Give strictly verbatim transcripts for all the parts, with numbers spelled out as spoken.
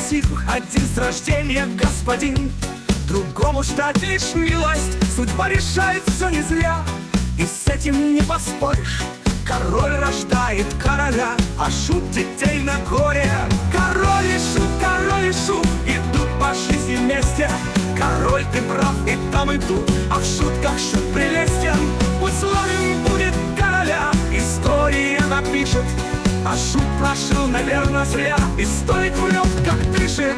красив, один с рождения господин, другому ждать лишь милость. Судьба решает все не зря, и с этим не поспоришь. Король рождает короля, а шут детей на горе. Король и шут, король и шут идут по жизни вместе. Король, ты прав, и там и тут, а в шутках шут прелестен. Пусть славен будет короля, история напишет, а шут прожил, наверное, зря, и стоит врет, как дышит.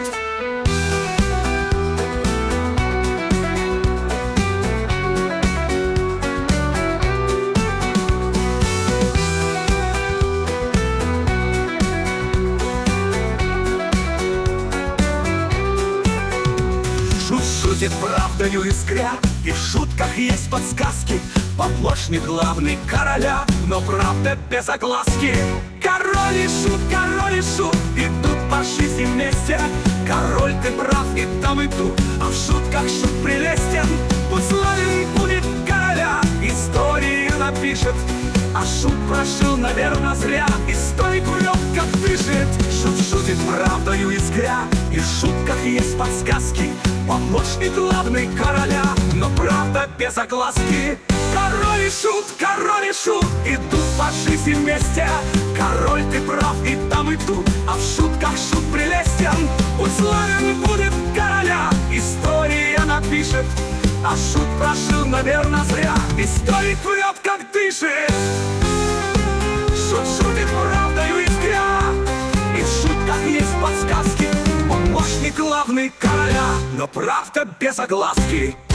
Шутит правдою искря, и в шутках есть подсказки. Помощник главный короля, но правда без огласки. Король и шут, король и шут идут по жизни вместе. Король, ты прав, и там и тут, а в шутках шут прелестен. Пусть славен будет короля, история напишет, а шут прожил, наверное, зря, и стоит врет, как дышит. Шут шутит правдою искря, и в шутках есть подсказки. Помощник главный короля, но правда без огласки. Король и шут, король и шут идут по жизни вместе. Король, ты прав, и там и тут, а в шутках шут прелестен. Пусть славен будет короля, история напишет, а шут прожил, наверное, зря, и стоит врет, как дышит. Шут шутит правдою искря, и в шутках есть подсказки. Помощник главный короля, но правда без огласки.